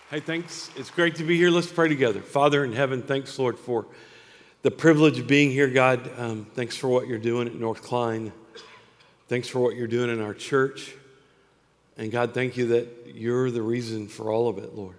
Hey, thanks. It's great to be here. Let's pray together. Father in heaven, thanks, Lord, for the privilege of being here, God. Thanks for what you're doing at North Klein. Thanks for what you're doing in our church. And God, thank you that you're the reason for all of it, Lord.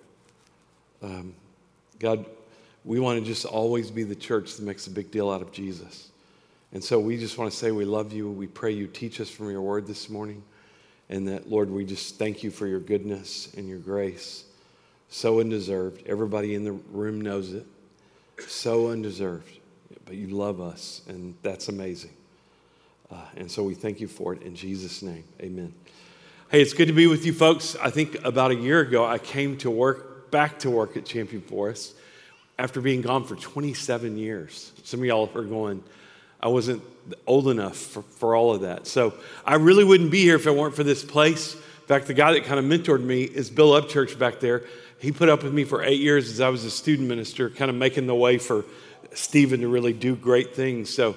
God, we want to just always be the church that makes a big deal out of Jesus. And so we just want to say we love you. We pray you teach us from your word this morning. And that, Lord, we just thank you for your goodness and your grace. So undeserved. Everybody in the room knows it. So undeserved. But you love us, and that's amazing. And so we thank you for it in Jesus' name. Amen. Hey, it's good to be with you folks. I think about a year ago, I came to work, back to work at Champion Forest after being gone for 27 years. Some of y'all are going, I wasn't old enough for all of that. So I really wouldn't be here if it weren't for this place. In fact, the guy that kind of mentored me is Bill Upchurch back there. He put up with me for 8 years as I was a student minister, kind of making the way for Stephen to really do great things. So,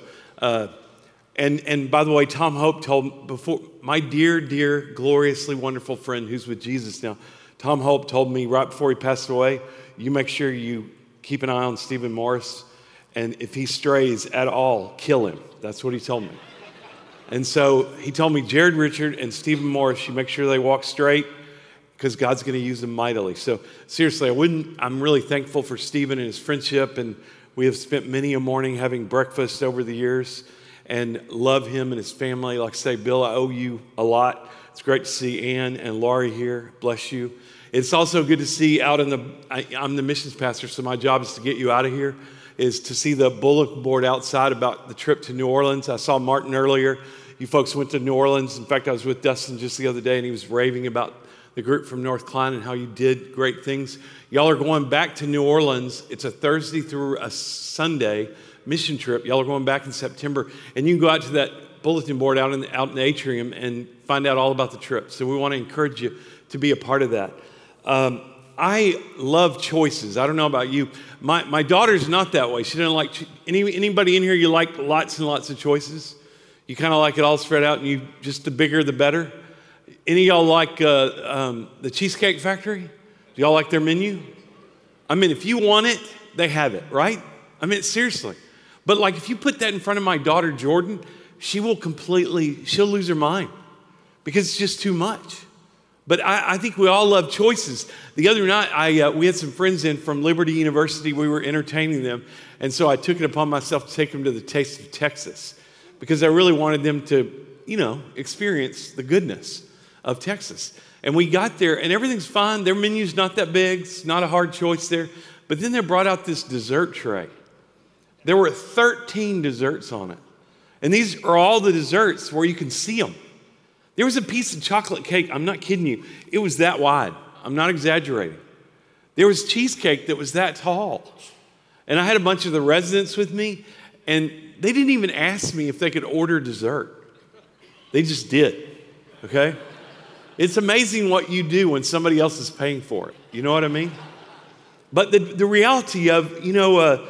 and by the way, Tom Hope told before, my dear, gloriously wonderful friend who's with Jesus now, Tom Hope told me right before he passed away, you make sure you keep an eye on Stephen Morris, and if he strays at all, kill him. That's what he told me. And so he told me Jared Richard and Stephen Morris, you make sure they walk straight, because God's going to use them mightily. So seriously, I'm really thankful for Stephen and his friendship, and we have spent many a morning having breakfast over the years, and love him and his family. Like I say, Bill, I owe you a lot. It's great to see Ann and Laurie here. Bless you. It's also good to see out I'm the missions pastor, so my job is to get you out of here, is to see the bulletin board outside about the trip to New Orleans. I saw Martin earlier. You folks went to New Orleans. In fact, I was with Dustin just the other day, and he was raving about the group from North Klein and how you did great things. Y'all are going back to New Orleans. It's a Thursday through a Sunday mission trip. Y'all are going back in September, and you can go out to that bulletin board out in the atrium and find out all about the trip. So we want to encourage you to be a part of that. I love choices. I don't know about you. My daughter's not that way. She doesn't like, anybody in here, you like lots and lots of choices? You kind of like it all spread out, and you just the bigger the better? Any of y'all like the Cheesecake Factory? Do y'all like their menu? I mean, if you want it, they have it, right? I mean, seriously. But like if you put that in front of my daughter, Jordan, she'll lose her mind because it's just too much. But I think we all love choices. The other night, we had some friends in from Liberty University. We were entertaining them. And so I took it upon myself to take them to the Taste of Texas because I really wanted them to, experience the goodness of Texas. And we got there, and everything's fine. Their menu's not that big. It's not a hard choice there. But then they brought out this dessert tray. There were 13 desserts on it. And these are all the desserts where you can see them. There was a piece of chocolate cake. I'm not kidding you. It was that wide. I'm not exaggerating. There was cheesecake that was that tall. And I had a bunch of the residents with me, and they didn't even ask me if they could order dessert. They just did, okay? It's amazing what you do when somebody else is paying for it. You know what I mean? But the reality of, the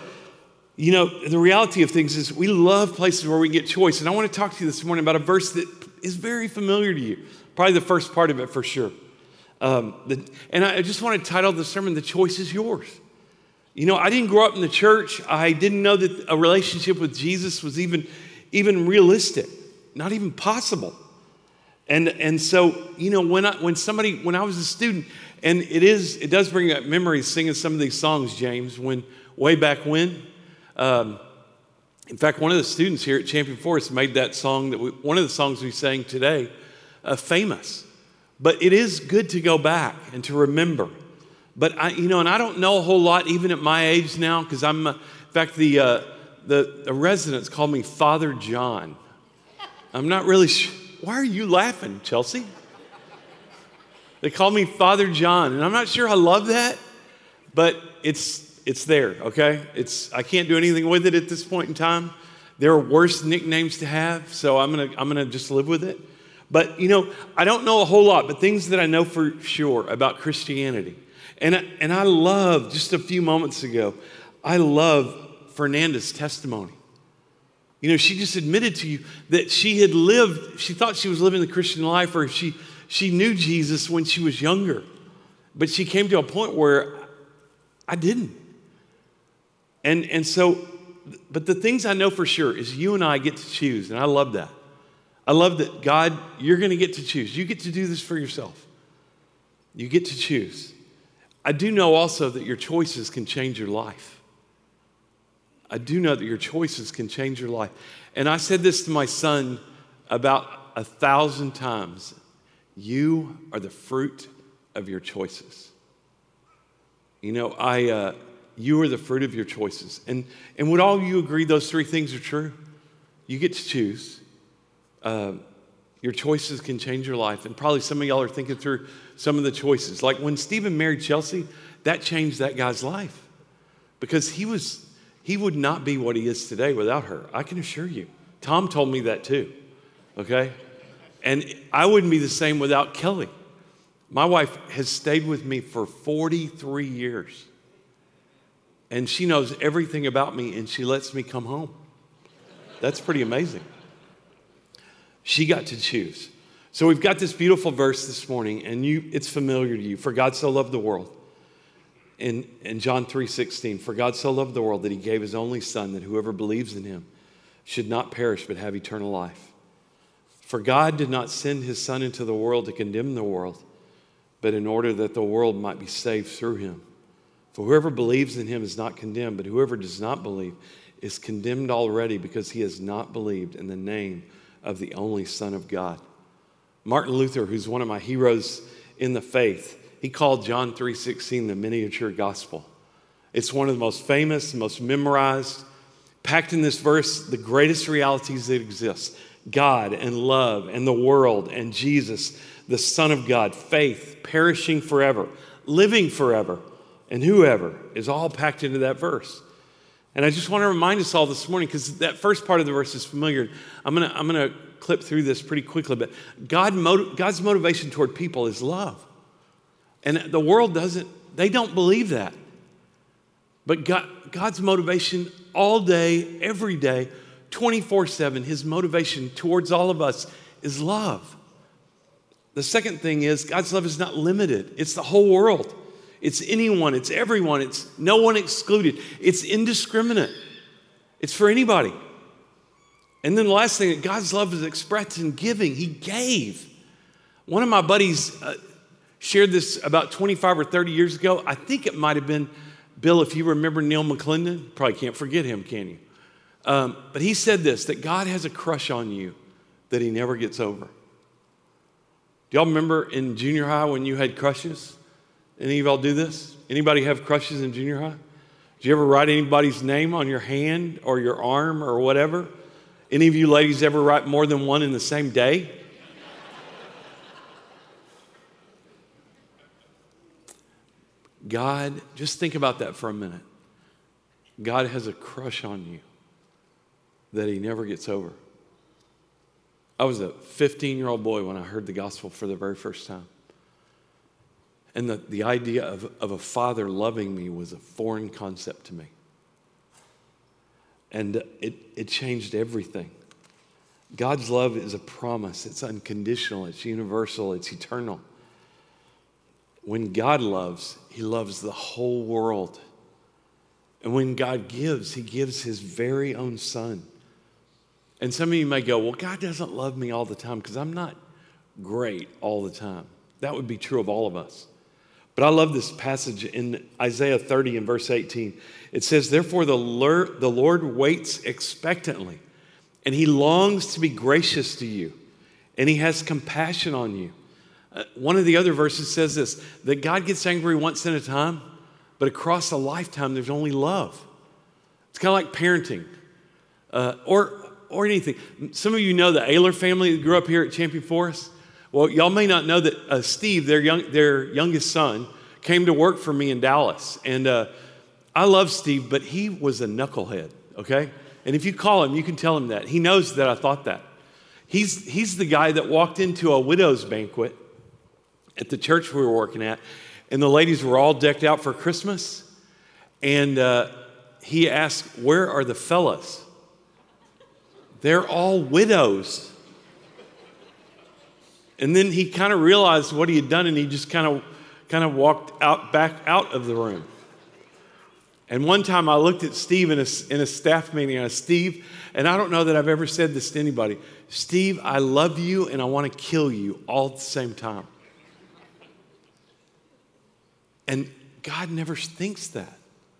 reality of things is we love places where we get choice. And I want to talk to you this morning about a verse that is very familiar to you. Probably the first part of it for sure. And I just want to title the sermon, The Choice is Yours. I didn't grow up in the church. I didn't know that a relationship with Jesus was even realistic, not even possible. And so, when I was a student, and it does bring up memories singing some of these songs, James, way back when. In fact, one of the students here at Champion Forest made that song one of the songs we sang today, famous. But it is good to go back and to remember. But I don't know a whole lot even at my age now, because in fact, the residents call me Father John. I'm not really sure. Why are you laughing, Chelsea? They call me Father John, and I'm not sure I love that, but it's there, okay? I can't do anything with it at this point in time. There are worse nicknames to have, so I'm gonna just live with it. But I don't know a whole lot, but things that I know for sure about Christianity. And I love, just a few moments ago, I love Fernanda's testimony. She just admitted to you that she thought she was living the Christian life, or she knew Jesus when she was younger. But she came to a point where I didn't. And so, but the things I know for sure is you and I get to choose, and I love that. I love that, God, you're going to get to choose. You get to do this for yourself. You get to choose. I do know also that your choices can change your life. I do know that your choices can change your life. And I said this to my son about 1,000 times. You are the fruit of your choices. You know, you are the fruit of your choices. And would all you agree those three things are true? You get to choose. Your choices can change your life. And probably some of y'all are thinking through some of the choices. Like when Stephen married Chelsea, that changed that guy's life. Because he would not be what he is today without her. I can assure you. Tom told me that too. Okay? And I wouldn't be the same without Kelly. My wife has stayed with me for 43 years. And she knows everything about me, and she lets me come home. That's pretty amazing. She got to choose. So we've got this beautiful verse this morning, and it's familiar to you. For God so loved the world. In John 3:16, for God so loved the world that he gave his only son, that whoever believes in him should not perish but have eternal life. For God did not send his son into the world to condemn the world, but in order that the world might be saved through him. For whoever believes in him is not condemned, but whoever does not believe is condemned already, because he has not believed in the name of the only Son of God. Martin Luther, who's one of my heroes in the faith, he called John 3:16 the miniature gospel. It's one of the most famous, most memorized, packed in this verse, the greatest realities that exist. God and love and the world and Jesus, the Son of God, faith, perishing forever, living forever, and whoever is all packed into that verse. And I just want to remind us all this morning, because that first part of the verse is familiar. I'm gonna clip through this pretty quickly, but God's motivation toward people is love. And the world they don't believe that. But God's motivation all day, every day, 24/7, his motivation towards all of us is love. The second thing is God's love is not limited. It's the whole world. It's anyone, it's everyone, it's no one excluded. It's indiscriminate. It's for anybody. And then the last thing, God's love is expressed in giving. He gave. One of my buddies shared this about 25 or 30 years ago. I think it might have been, Bill, if you remember Neil McClendon, probably can't forget him, can you? But he said this, that God has a crush on you that he never gets over. Do y'all remember in junior high when you had crushes? Any of y'all do this? Anybody have crushes in junior high? Did you ever write anybody's name on your hand or your arm or whatever? Any of you ladies ever write more than one in the same day? God, just think about that for a minute. God has a crush on you that he never gets over. I was a 15-year-old boy when I heard the gospel for the very first time. And the idea of a father loving me was a foreign concept to me. And it changed everything. God's love is a promise. It's unconditional. It's universal. It's eternal. When God loves, he loves the whole world. And when God gives, he gives his very own son. And some of you may go, well, God doesn't love me all the time because I'm not great all the time. That would be true of all of us. But I love this passage in Isaiah 30 and verse 18. It says, therefore the Lord waits expectantly, and he longs to be gracious to you, and he has compassion on you. One of the other verses says this, that God gets angry once at a time, but across a lifetime there's only love. It's kind of like parenting or anything. Some of you know the Ayler family that grew up here at Champion Forest. Well, y'all may not know that Steve, their youngest son, came to work for me in Dallas. And I love Steve, but he was a knucklehead, okay? And if you call him, you can tell him that. He knows that I thought that. He's the guy that walked into a widow's banquet at the church we were working at, and the ladies were all decked out for Christmas. And he asked, where are the fellas? They're all widows. And then he kind of realized what he had done, and he just kind kind of walked back out of the room. And one time I looked at Steve in a staff meeting, and I said, Steve, and I don't know that I've ever said this to anybody, Steve, I love you and I want to kill you all at the same time. And God never thinks that.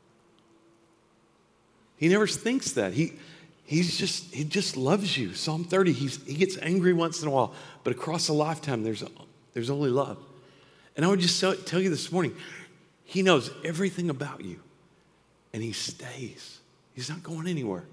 He never thinks that. He just loves you. Psalm 30, he gets angry once in a while, but across a lifetime, there's only love. And I would just tell you this morning, he knows everything about you, and he stays. He's not going anywhere.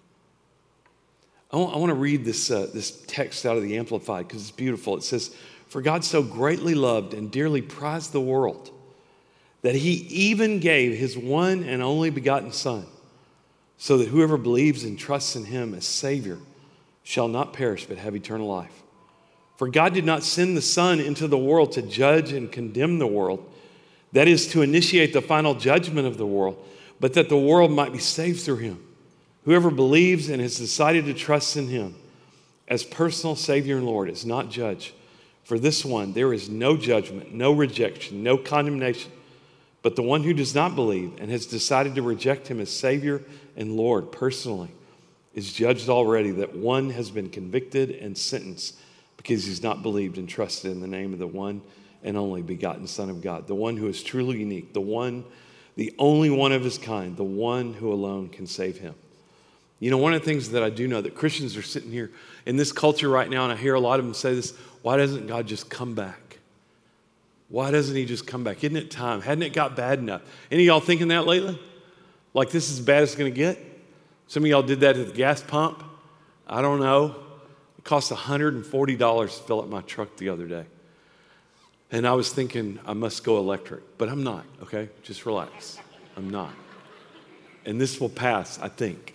I want to read this text out of the Amplified because it's beautiful. It says, "For God so greatly loved and dearly prized the world that he even gave his one and only begotten Son, so that whoever believes and trusts in him as Savior shall not perish but have eternal life. For God did not send the Son into the world to judge and condemn the world, that is, to initiate the final judgment of the world, but that the world might be saved through him. Whoever believes and has decided to trust in him as personal Savior and Lord is not judged. For this one, there is no judgment, no rejection, no condemnation. But the one who does not believe and has decided to reject him as Savior and Lord personally is judged already, that one has been convicted and sentenced because he's not believed and trusted in the name of the one and only begotten Son of God, the one who is truly unique, the only one of his kind, the one who alone can save him." You know, one of the things that I do know that Christians are sitting here in this culture right now, and I hear a lot of them say this, why doesn't God just come back? Why doesn't he just come back? Isn't it time? Hadn't it got bad enough? Any of y'all thinking that lately? Like this is as bad as it's going to get? Some of y'all did that at the gas pump. I don't know. It cost $140 to fill up my truck the other day. And I was thinking I must go electric, but I'm not, okay? Just relax. I'm not. And this will pass, I think.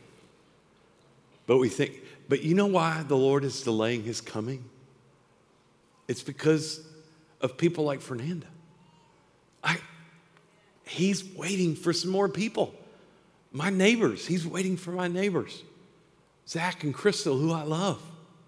But you know why the Lord is delaying his coming? It's because of people like Fernanda. He's waiting for some more people. My neighbors, he's waiting for my neighbors. Zach and Crystal, who I love.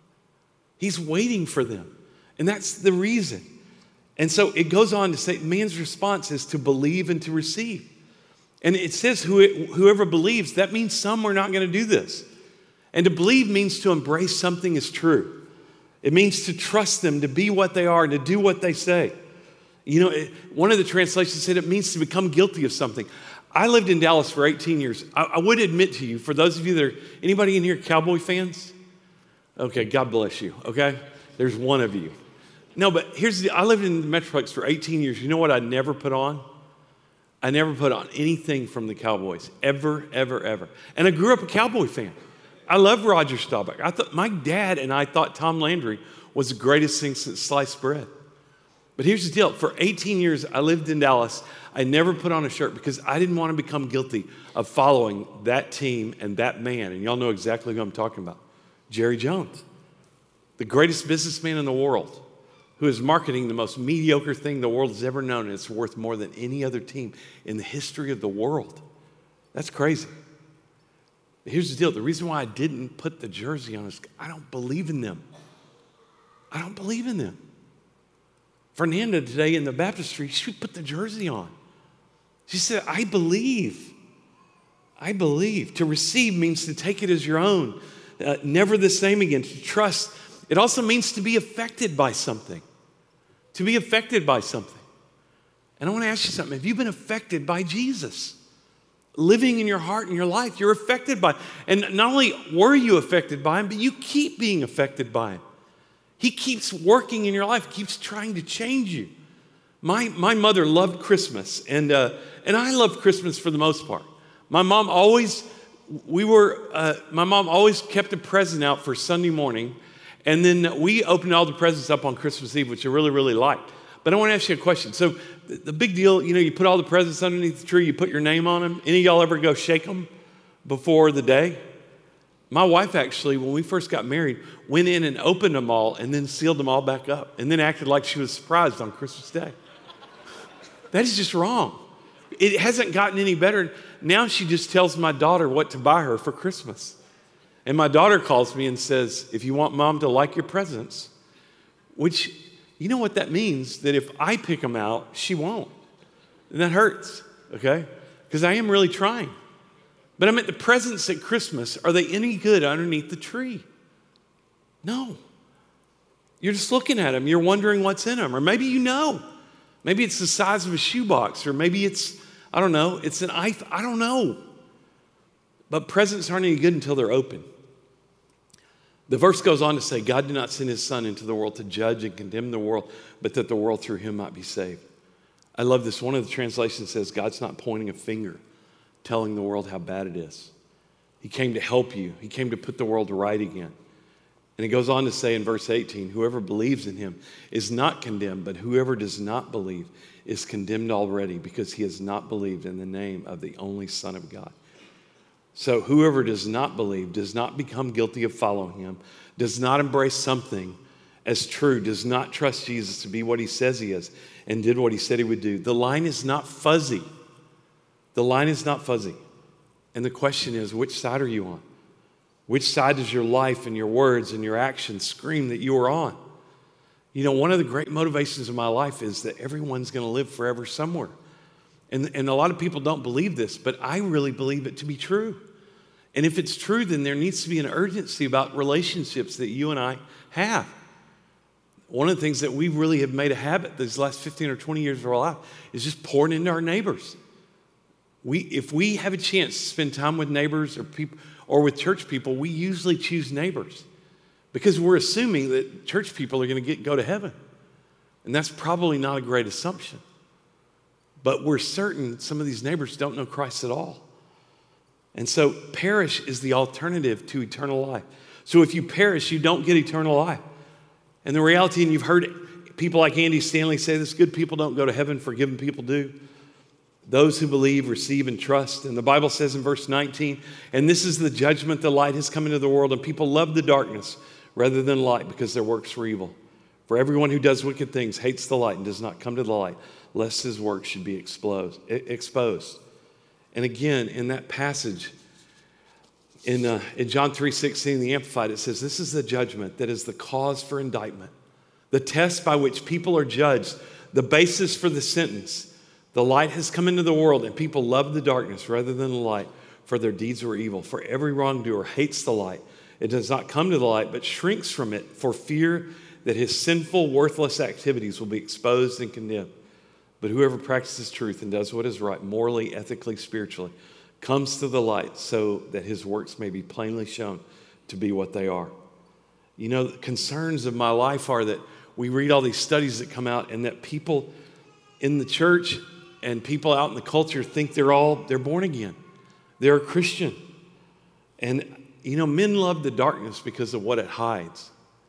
He's waiting for them. And that's the reason. And so it goes on to say man's response is to believe and to receive. And it says whoever believes, that means some are not going to do this. And to believe means to embrace something as true. It means to trust them, to be what they are, and to do what they say. You know, one of the translations said it means to become guilty of something. I lived in Dallas for 18 years. I would admit to you, for those of you that are, anybody in here Cowboy fans? Okay, God bless you, okay? There's one of you. No, but I lived in the Metroplex for 18 years. You know what I never put on? I never put on anything from the Cowboys, ever, ever, ever. And I grew up a Cowboy fan. I love Roger Staubach. My dad and I thought Tom Landry was the greatest thing since sliced bread. But here's the deal. For 18 years, I lived in Dallas. I never put on a shirt because I didn't want to become guilty of following that team and that man. And y'all know exactly who I'm talking about. Jerry Jones, the greatest businessman in the world, who is marketing the most mediocre thing the world has ever known, and it's worth more than any other team in the history of the world. That's crazy. Here's the deal. The reason why I didn't put the jersey on is I don't believe in them. I don't believe in them. Fernanda today in the baptistry, she put the jersey on. She said, I believe. I believe. To receive means to take it as your own. Never the same again. To trust. It also means to be affected by something. To be affected by something. And I want to ask you something. Have you been affected by Jesus? Living in your heart and your life, you're affected by him. And not only were you affected by him, but you keep being affected by him. He keeps working in your life, keeps trying to change you. My mother loved Christmas, and I loved Christmas for the most part. My mom always kept a present out for Sunday morning, and then we opened all the presents up on Christmas Eve, which I really, really liked. But I want to ask you a question. So the big deal, you know, you put all the presents underneath the tree, you put your name on them. Any of y'all ever go shake them before the day? My wife actually, when we first got married, went in and opened them all and then sealed them all back up and then acted like she was surprised on Christmas Day. That is just wrong. It hasn't gotten any better. Now she just tells my daughter what to buy her for Christmas. And my daughter calls me and says, if you want mom to like your presents, which you know what that means? That if I pick them out, she won't. And that hurts, okay? Because I am really trying. But I meant the presents at Christmas, are they any good underneath the tree? No. You're just looking at them. You're wondering what's in them. Or maybe you know. Maybe it's the size of a shoebox. Or maybe it's, I don't know, it's an iPhone. I don't know. But presents aren't any good until they're open. The verse goes on to say, God did not send his son into the world to judge and condemn the world, but that the world through him might be saved. I love this. One of the translations says, God's not pointing a finger, telling the world how bad it is. He came to help you. He came to put the world right again. And it goes on to say in verse 18, whoever believes in him is not condemned, but whoever does not believe is condemned already because he has not believed in the name of the only Son of God. So whoever does not believe does not become guilty of following him, does not embrace something as true, does not trust Jesus to be what he says he is, and did what he said he would do. The line is not fuzzy. The line is not fuzzy. And the question is, which side are you on? Which side does your life and your words and your actions scream that you are on? You know, one of the great motivations of my life is that everyone's going to live forever somewhere. And a lot of people don't believe this, but I really believe it to be true. And if it's true, then there needs to be an urgency about relationships that you and I have. One of the things that we really have made a habit these last 15 or 20 years of our life is just pouring into our neighbors. If we have a chance to spend time with neighbors or people or with church people, we usually choose neighbors because we're assuming that church people are going to go to heaven. And that's probably not a great assumption. But we're certain some of these neighbors don't know Christ at all. And so perish is the alternative to eternal life. So if you perish, you don't get eternal life. And the reality, and you've heard people like Andy Stanley say this, good people don't go to heaven, forgiven people do. Those who believe, receive, and trust. And the Bible says in verse 19, and this is the judgment, the light has come into the world, and people love the darkness rather than light because their works were evil. For everyone who does wicked things hates the light and does not come to the light, lest his works should be exposed. And again, in that passage, in John 3:16, the Amplified, it says, this is the judgment that is the cause for indictment, the test by which people are judged, the basis for the sentence. The light has come into the world, and people love the darkness rather than the light, for their deeds were evil. For every wrongdoer hates the light. It does not come to the light, but shrinks from it for fear that his sinful, worthless activities will be exposed and condemned. But whoever practices truth and does what is right, morally, ethically, spiritually, comes to the light so that his works may be plainly shown to be what they are. You know, the concerns of my life are that we read all these studies that come out and that people in the church and people out in the culture think they're born again. They're a Christian. And, you know, men love the darkness because of what it hides.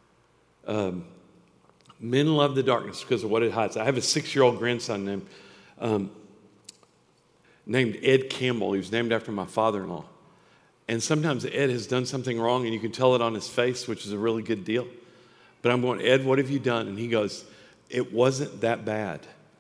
Men love the darkness because of what it hides. I have a 6-year-old grandson named Ed Campbell. He was named after my father-in-law. And sometimes Ed has done something wrong, and you can tell it on his face, which is a really good deal. But I'm going, Ed, what have you done? And he goes, it wasn't that bad.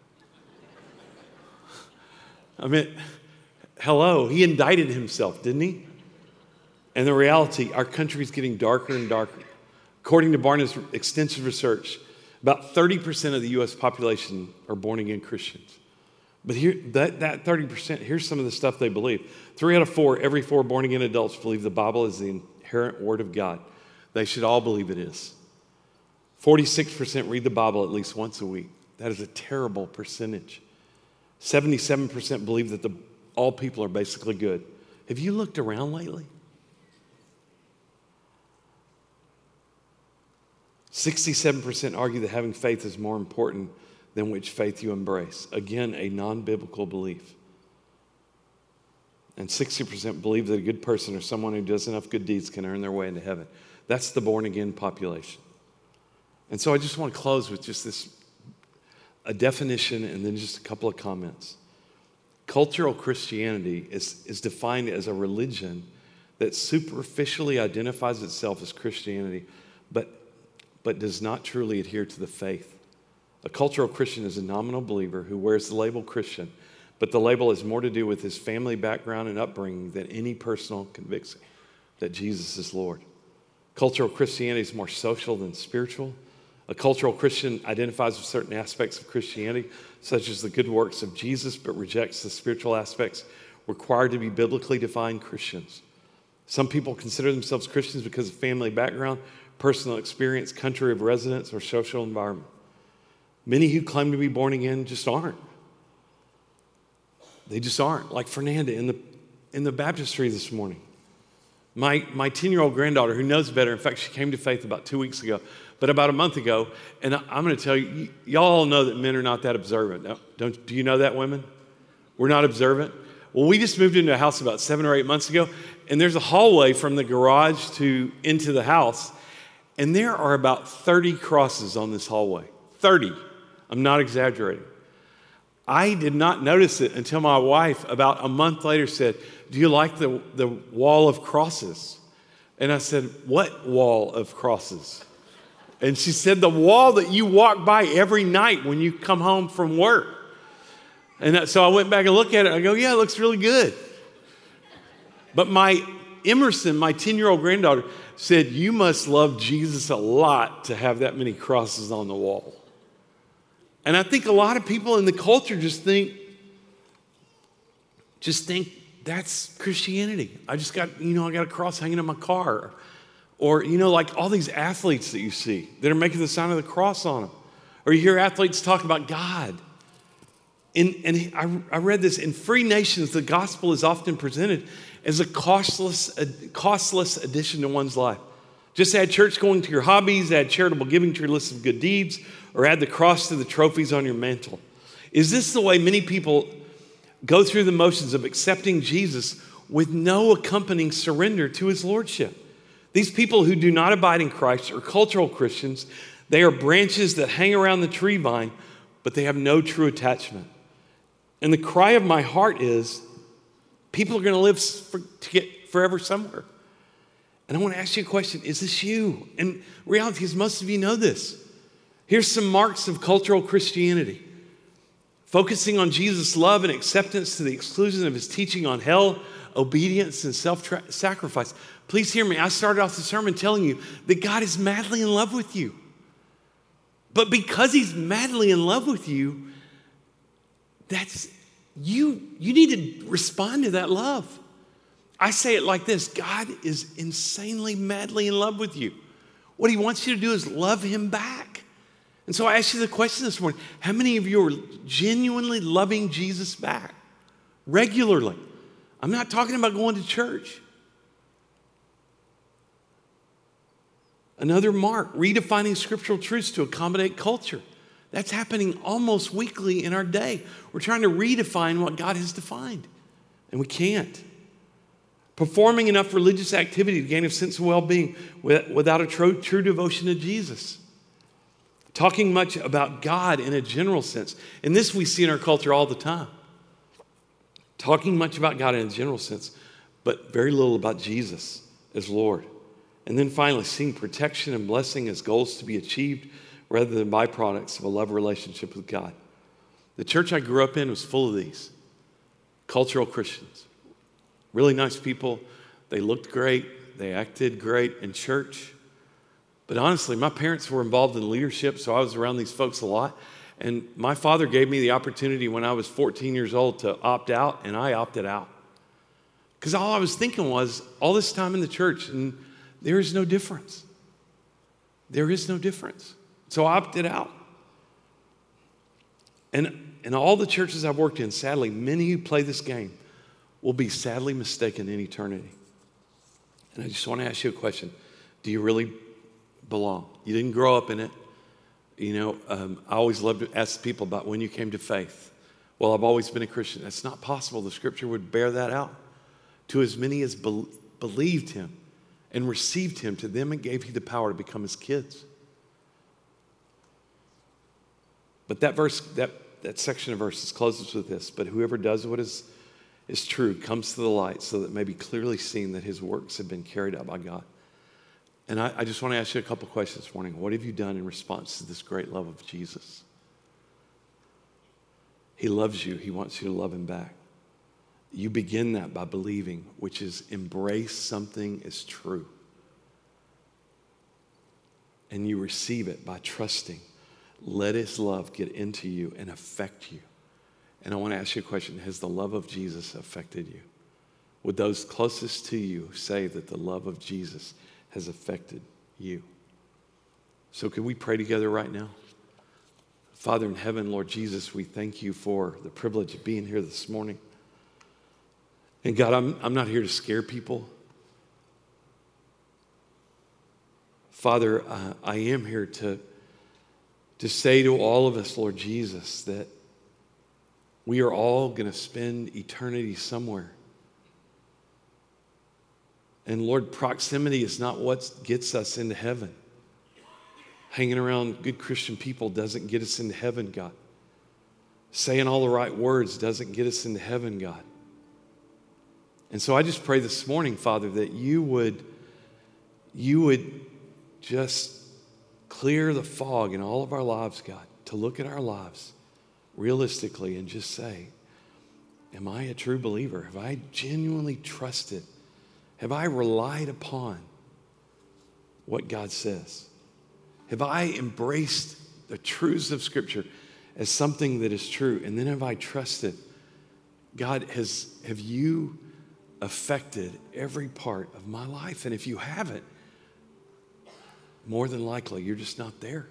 I mean, hello, he indicted himself, didn't he? And the reality, our country is getting darker and darker. According to Barna's extensive research, about 30% of the U.S. population are born-again Christians. But here, that 30%, here's some of the stuff they believe. 3 out of 4, every 4 born-again adults believe the Bible is the inherent word of God. They should all believe it is. 46% read the Bible at least once a week. That is a terrible percentage. 77% believe that all people are basically good. Have you looked around lately? 67% argue that having faith is more important than which faith you embrace. Again, a non-biblical belief. And 60% believe that a good person or someone who does enough good deeds can earn their way into heaven. That's the born-again population. And so I just want to close with just a definition and then just a couple of comments. Cultural Christianity is defined as a religion that superficially identifies itself as Christianity, but does not truly adhere to the faith. A cultural Christian is a nominal believer who wears the label Christian, but the label has more to do with his family background and upbringing than any personal conviction that Jesus is Lord. Cultural Christianity is more social than spiritual. A cultural Christian identifies with certain aspects of Christianity, such as the good works of Jesus, but rejects the spiritual aspects required to be biblically defined Christians. Some people consider themselves Christians because of family background, personal experience, country of residence, or social environment. Many who claim to be born again just aren't. They just aren't. Like Fernanda in the baptistry this morning. My 10-year-old granddaughter, who knows better, in fact, she came to faith about 2 weeks ago, but about a month ago, and I'm going to tell you, y'all all know that men are not that observant. Do you know that, women? We're not observant? Well, we just moved into a house about 7 or 8 months ago, and there's a hallway from the garage into the house, and there are about 30 crosses on this hallway. 30. I'm not exaggerating. I did not notice it until my wife, about a month later, said, "Do you like the wall of crosses?" And I said, "What wall of crosses?" And she said, "The wall that you walk by every night when you come home from work." And so I went back and looked at it. I go, "Yeah, it looks really good." But my Emerson, my 10-year-old granddaughter, said, "You must love Jesus a lot to have that many crosses on the wall." And I think a lot of people in the culture just think that's Christianity. I got a cross hanging in my car. Or, like all these athletes that you see that are making the sign of the cross on them. Or you hear athletes talk about God. And I read this, in free nations, the gospel is often presented as a costless addition to one's life. Just add church going to your hobbies, add charitable giving to your list of good deeds, or add the cross to the trophies on your mantle. Is this the way many people go through the motions of accepting Jesus with no accompanying surrender to his lordship? These people who do not abide in Christ are cultural Christians. They are branches that hang around the tree vine, but they have no true attachment. And the cry of my heart is, people are going to live to get forever somewhere. And I want to ask you a question. Is this you? And reality is, most of you know this. Here's some marks of cultural Christianity. Focusing on Jesus' love and acceptance to the exclusion of his teaching on hell, obedience, and self-sacrifice. Please hear me. I started off the sermon telling you that God is madly in love with you. But because he's madly in love with you, you need to respond to that love. I say it like this: God is insanely, madly in love with you. What he wants you to do is love him back. And so I asked you the question this morning: how many of you are genuinely loving Jesus back regularly? I'm not talking about going to church. Another mark, redefining scriptural truths to accommodate culture. That's happening almost weekly in our day. We're trying to redefine what God has defined, and we can't. Performing enough religious activity to gain a sense of well-being without a true devotion to Jesus. Talking much about God in a general sense. And this we see in our culture all the time. Talking much about God in a general sense, but very little about Jesus as Lord. And then finally, seeing protection and blessing as goals to be achieved rather than byproducts of a love relationship with God. The church I grew up in was full of these. Cultural Christians. Really nice people. They looked great. They acted great in church. But honestly, my parents were involved in leadership, so I was around these folks a lot. And my father gave me the opportunity when I was 14 years old to opt out, and I opted out. Because all I was thinking was, all this time in the church, and there is no difference. There is no difference. So I opted out. And in all the churches I've worked in, sadly, many who play this game will be sadly mistaken in eternity. And I just want to ask you a question. Do you really belong? You didn't grow up in it. I always love to ask people about when you came to faith. Well, I've always been a Christian. That's not possible. The scripture would bear that out. To as many as believed him and received him, to them and gave he the power to become his kids. But that verse, that section of verses closes with this: but whoever does what is true comes to the light, so that it may be clearly seen that his works have been carried out by God. And I just want to ask you a couple questions this morning. What have you done in response to this great love of Jesus? He loves you. He wants you to love him back. You begin that by believing, which is embrace something as true. and you receive it by trusting, let his love get into you and affect you. And I want to ask you a question. Has the love of Jesus affected you? Would those closest to you say that the love of Jesus has affected you? So can we pray together right now? Father in heaven, Lord Jesus, we thank you for the privilege of being here this morning. And God, I'm not here to scare people. Father, I am here to say to all of us, Lord Jesus, that we are all going to spend eternity somewhere. And Lord, proximity is not what gets us into heaven. Hanging around good Christian people doesn't get us into heaven, God. Saying all the right words doesn't get us into heaven, God. And so I just pray this morning, Father, that you would just clear the fog in all of our lives, God, to look at our lives realistically and just say, am I a true believer? Have I genuinely trusted? Have I relied upon what God says? Have I embraced the truths of Scripture as something that is true? And then have I trusted? God, have you affected every part of my life? And if you haven't, more than likely, you're just not there.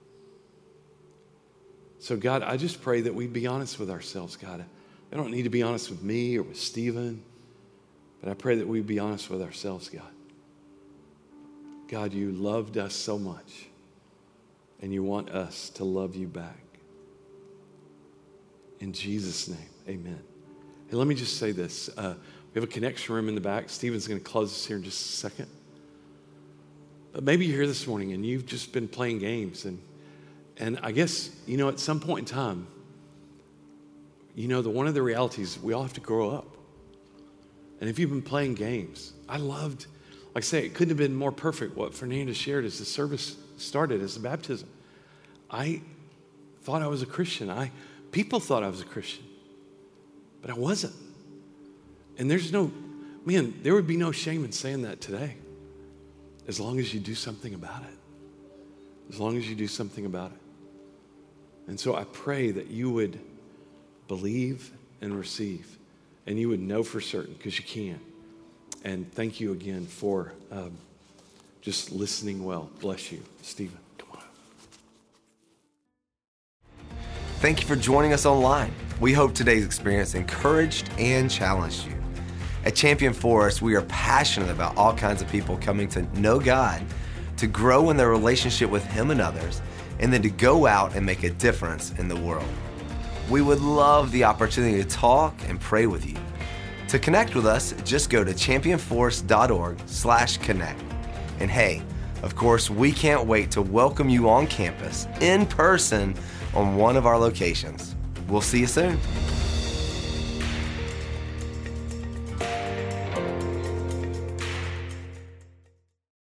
So God, I just pray that we be honest with ourselves, God. I don't need to be honest with me or with Stephen, but I pray that we be honest with ourselves, God. God, you loved us so much, and you want us to love you back. In Jesus' name, amen. Hey, let me just say this. We have a connection room in the back. Stephen's going to close us here in just a second. But maybe you're here this morning and you've just been playing games. And I guess, at some point in time, one of the realities, we all have to grow up. And if you've been playing games, I loved, like I say, it couldn't have been more perfect what Fernanda shared as the service started, as the baptism. I thought I was a Christian. People thought I was a Christian, but I wasn't. And there would be no shame in saying that today, as long as you do something about it. As long as you do something about it. And so I pray that you would believe and receive, and you would know for certain, because you can. And thank you again for just listening well. Bless you. Stephen, come on. Thank you for joining us online. We hope today's experience encouraged and challenged you. At Champion Forest, we are passionate about all kinds of people coming to know God, to grow in their relationship with Him and others, and then to go out and make a difference in the world. We would love the opportunity to talk and pray with you. To connect with us, just go to championforest.org/connect. And hey, of course, we can't wait to welcome you on campus in person on one of our locations. We'll see you soon.